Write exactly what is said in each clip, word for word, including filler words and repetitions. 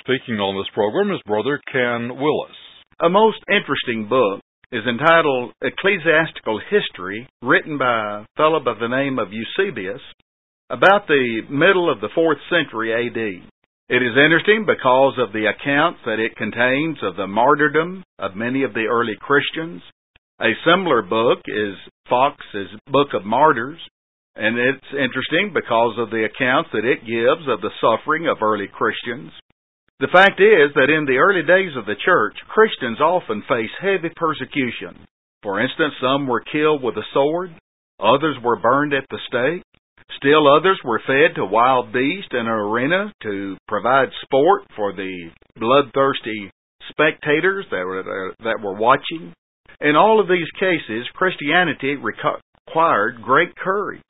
speaking on this program is Brother Ken Willis. A most interesting book is entitled Ecclesiastical History, written by a fellow by the name of Eusebius, about the middle of the fourth century A D. It is interesting because of the accounts that it contains of the martyrdom of many of the early Christians. A similar book is Fox's Book of Martyrs, and it's interesting because of the accounts that it gives of the suffering of early Christians. The fact is that in the early days of the church, Christians often face heavy persecution. For instance, some were killed with a sword, others were burned at the stake, still others were fed to wild beasts in an arena to provide sport for the bloodthirsty spectators that were, that were watching. In all of these cases, Christianity required great courage,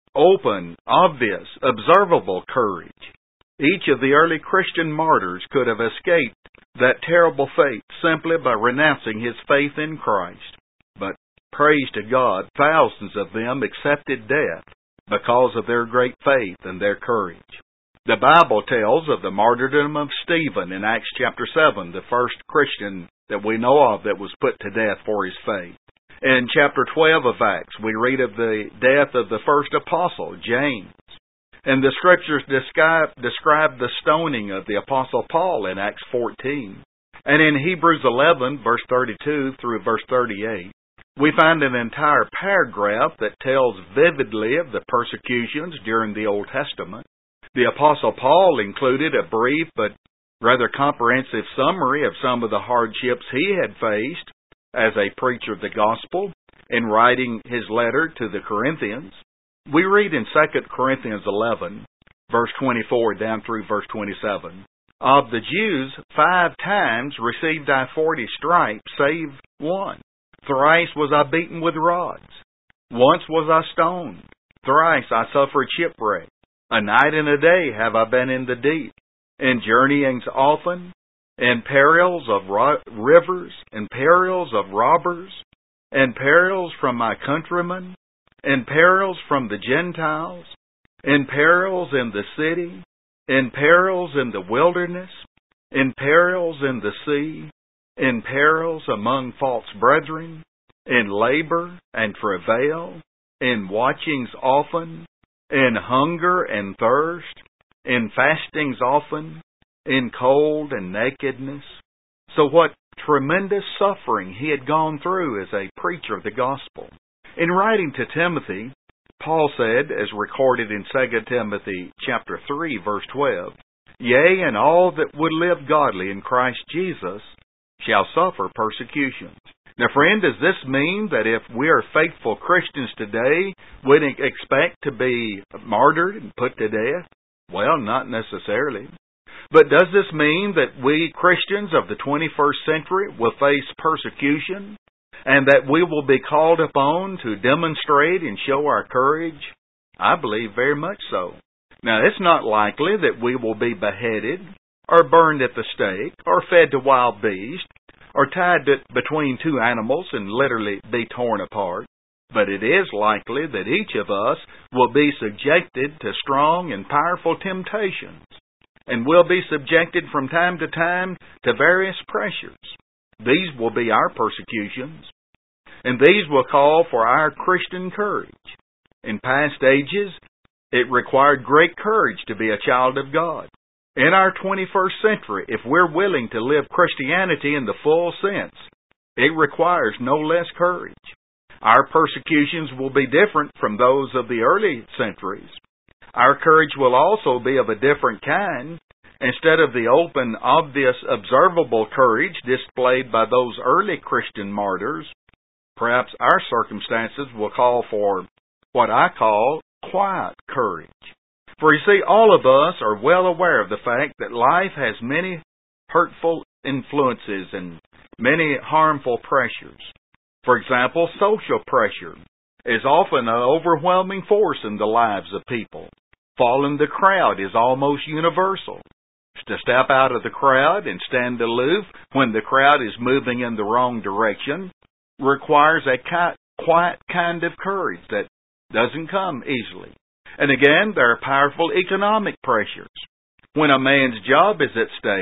open, obvious, observable courage. Each of the early Christian martyrs could have escaped that terrible fate simply by renouncing his faith in Christ. But, praise to God, thousands of them accepted death because of their great faith and their courage. The Bible tells of the martyrdom of Stephen in Acts chapter seven, the first Christian that we know of that was put to death for his faith. In chapter twelve of Acts, we read of the death of the first apostle, James. And the Scriptures describe, describe the stoning of the Apostle Paul in Acts fourteen. And in Hebrews eleven, verse thirty-two through verse thirty-eight, we find an entire paragraph that tells vividly of the persecutions during the Old Testament. The Apostle Paul included a brief but rather comprehensive summary of some of the hardships he had faced as a preacher of the gospel in writing his letter to the Corinthians. We read in Second Corinthians eleven, verse twenty-four down through verse twenty-seven, "Of the Jews, five times received I forty stripes, save one. Thrice was I beaten with rods. Once was I stoned. Thrice I suffered shipwreck. A night and a day have I been in the deep. In journeyings often, in perils of ro- rivers, in perils of robbers, in perils from my countrymen, in perils from the Gentiles, in perils in the city, in perils in the wilderness, in perils in the sea, in perils among false brethren, in labor and travail, in watchings often, in hunger and thirst, in fastings often, in cold and nakedness." So what tremendous suffering he had gone through as a preacher of the gospel. In writing to Timothy, Paul said, as recorded in Second Timothy chapter three, verse twelve, "Yea, and all that would live godly in Christ Jesus shall suffer persecutions." Now, friend, does this mean that if we are faithful Christians today, we'd expect to be martyred and put to death? Well, not necessarily. But does this mean that we Christians of the twenty-first century will face persecution and that we will be called upon to demonstrate and show our courage? I believe very much so. Now, it's not likely that we will be beheaded or burned at the stake or fed to wild beasts or tied to, between two animals and literally be torn apart. But it is likely that each of us will be subjected to strong and powerful temptations and will be subjected from time to time to various pressures. These will be our persecutions, and these will call for our Christian courage. In past ages, it required great courage to be a child of God. In our twenty-first century, if we're willing to live Christianity in the full sense, it requires no less courage. Our persecutions will be different from those of the early centuries. Our courage will also be of a different kind. Instead of the open, obvious, observable courage displayed by those early Christian martyrs, perhaps our circumstances will call for what I call quiet courage. For you see, all of us are well aware of the fact that life has many hurtful influences and many harmful pressures. For example, social pressure is often an overwhelming force in the lives of people. Following the crowd is almost universal. To step out of the crowd and stand aloof when the crowd is moving in the wrong direction requires a quiet kind of courage that doesn't come easily. And again, there are powerful economic pressures. When a man's job is at stake,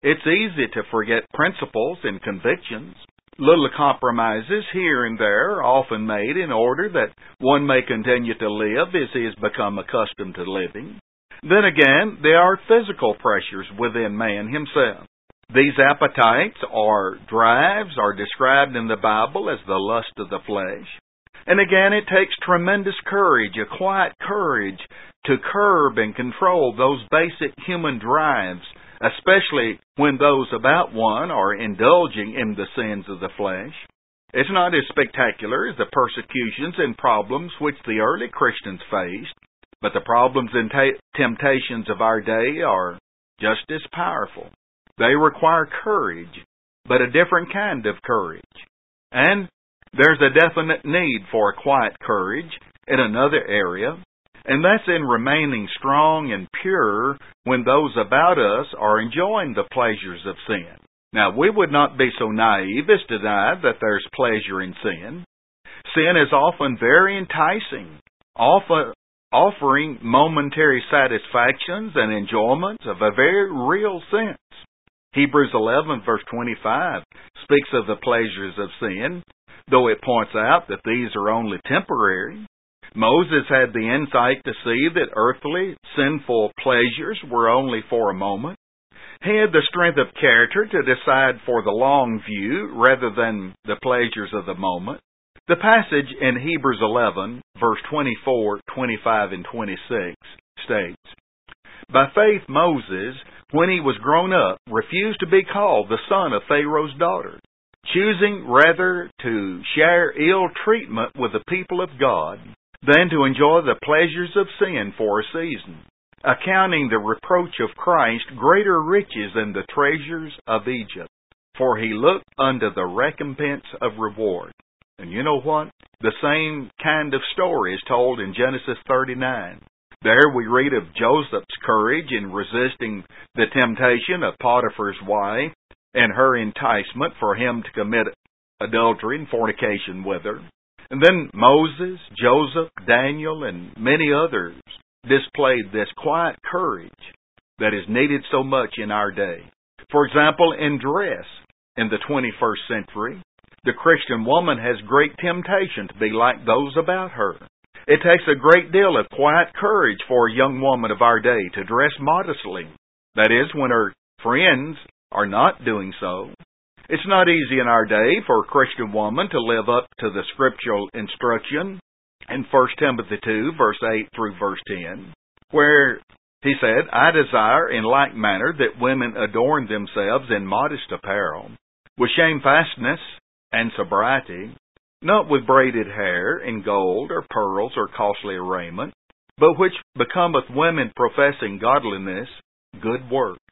It's easy to forget principles and convictions. Little compromises here and there are often made in order that one may continue to live as he has become accustomed to living. Then again, there are physical pressures within man himself. These appetites or drives are described in the Bible as the lust of the flesh. And again, it takes tremendous courage, a quiet courage, to curb and control those basic human drives, especially when those about one are indulging in the sins of the flesh. It's not as spectacular as the persecutions and problems which the early Christians faced, but the problems and ta- temptations of our day are just as powerful. They require courage, but a different kind of courage. And there's a definite need for a quiet courage in another area, and that's in remaining strong and pure when those about us are enjoying the pleasures of sin. Now, we would not be so naive as to deny that there's pleasure in sin. Sin is often very enticing, often offering momentary satisfactions and enjoyments of a very real sense. Hebrews eleven verse twenty-five speaks of the pleasures of sin, though it points out that these are only temporary. Moses had the insight to see that earthly, sinful pleasures were only for a moment. He had the strength of character to decide for the long view rather than the pleasures of the moment. The passage in Hebrews eleven, verse twenty-four, twenty-five, and twenty-six states, "By faith Moses, when he was grown up, refused to be called the son of Pharaoh's daughter, choosing rather to share ill treatment with the people of God than to enjoy the pleasures of sin for a season, accounting the reproach of Christ greater riches than the treasures of Egypt, for he looked unto the recompense of reward." And you know what? The same kind of story is told in Genesis thirty-nine. There we read of Joseph's courage in resisting the temptation of Potiphar's wife and her enticement for him to commit adultery and fornication with her. And then Moses, Joseph, Daniel, and many others displayed this quiet courage that is needed so much in our day. For example, in dress in the twenty-first century, the Christian woman has great temptation to be like those about her. It takes a great deal of quiet courage for a young woman of our day to dress modestly. That is, when her friends are not doing so. It's not easy in our day for a Christian woman to live up to the scriptural instruction in First Timothy two, verse eight through verse ten, where he said, "I desire in like manner that women adorn themselves in modest apparel, with shamefastness and sobriety, not with braided hair, and gold, or pearls, or costly raiment, but which becometh women professing godliness, good works."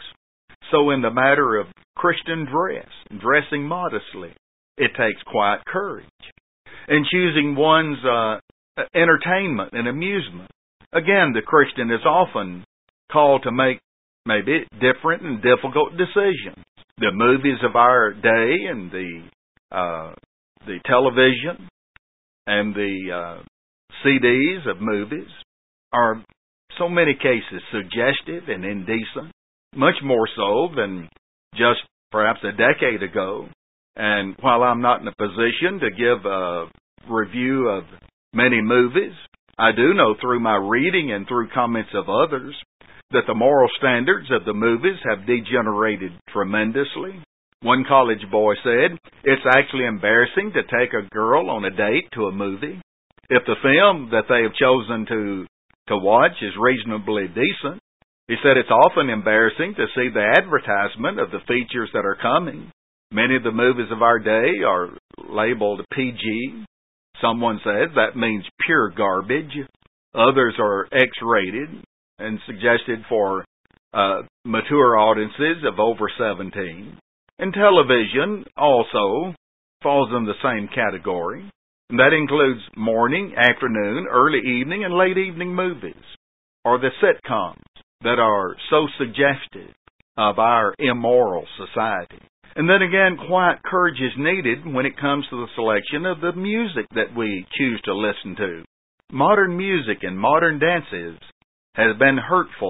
So in the matter of Christian dress, dressing modestly, it takes quiet courage. In choosing one's uh, entertainment and amusement, again, the Christian is often called to make maybe different and difficult decisions. The movies of our day and the uh, the television and the uh, C Ds of movies are, so many cases, suggestive and indecent, much more so than just perhaps a decade ago. And while I'm not in a position to give a review of many movies, I do know through my reading and through comments of others that the moral standards of the movies have degenerated tremendously. One college boy said, "It's actually embarrassing to take a girl on a date to a movie. If the film that they have chosen to, to watch is reasonably decent," he said, "it's often embarrassing to see the advertisement of the features that are coming. Many of the movies of our day are labeled P G. Someone said that means pure garbage. Others are X-rated and suggested for uh, mature audiences of over seventeen. And television also falls in the same category. And that includes morning, afternoon, early evening, and late evening movies, or the sitcoms that are so suggestive of our immoral society. And then again, quiet courage is needed when it comes to the selection of the music that we choose to listen to. Modern music and modern dances has been hurtful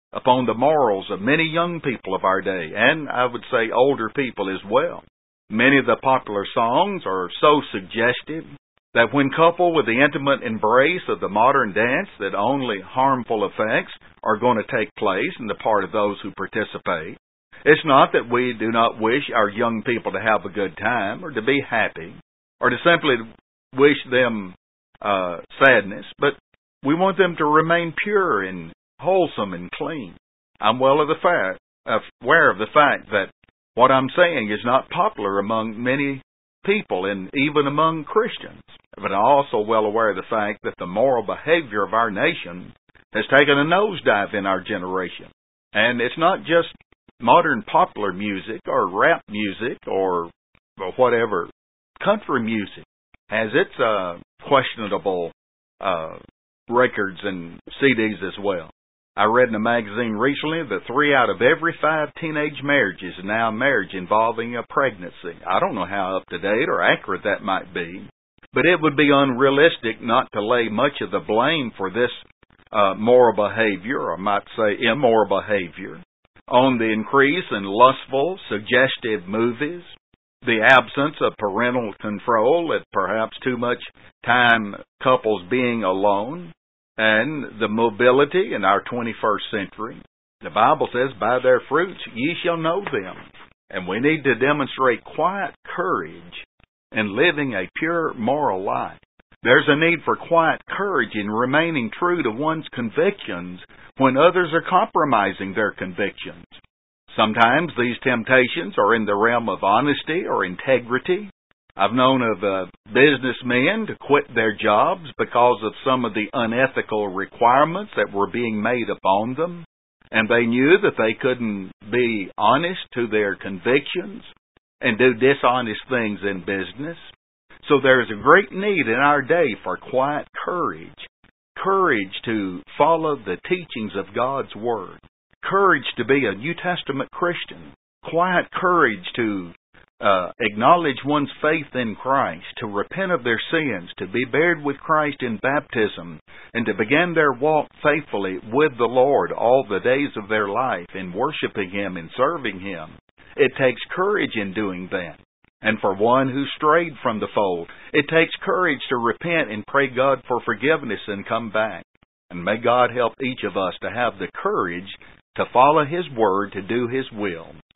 upon the morals of many young people of our day, and I would say older people as well. Many of the popular songs are so suggestive that when coupled with the intimate embrace of the modern dance, that only harmful effects are going to take place in the part of those who participate. It's not that we do not wish our young people to have a good time or to be happy or to simply wish them uh, sadness, but we want them to remain pure and wholesome and clean. I'm well of the fact, aware of the fact that what I'm saying is not popular among many people and even among Christians. But I'm also well aware of the fact that the moral behavior of our nation has taken a nosedive in our generation. And it's not just modern popular music or rap music or, or whatever. Country music has its uh, questionable uh, records and C Ds as well. I read in a magazine recently that three out of every five teenage marriages is now a marriage involving a pregnancy. I don't know how up to date or accurate that might be, but it would be unrealistic not to lay much of the blame for this uh, moral behavior, or I might say immoral behavior, on the increase in lustful, suggestive movies, the absence of parental control at perhaps too much time couples being alone, and the mobility in our twenty-first century. The Bible says, by their fruits ye shall know them. And we need to demonstrate quiet courage in living a pure moral life. There's a need for quiet courage in remaining true to one's convictions when others are compromising their convictions. Sometimes these temptations are in the realm of honesty or integrity. I've known of uh, businessmen to quit their jobs because of some of the unethical requirements that were being made upon them, and they knew that they couldn't be honest to their convictions and do dishonest things in business. So there is a great need in our day for quiet courage, courage to follow the teachings of God's Word, courage to be a New Testament Christian, quiet courage to Uh, acknowledge one's faith in Christ, to repent of their sins, to be buried with Christ in baptism, and to begin their walk faithfully with the Lord all the days of their life in worshiping Him and serving Him. It takes courage in doing that. And for one who strayed from the fold, it takes courage to repent and pray God for forgiveness and come back. And may God help each of us to have the courage to follow His Word, to do His will.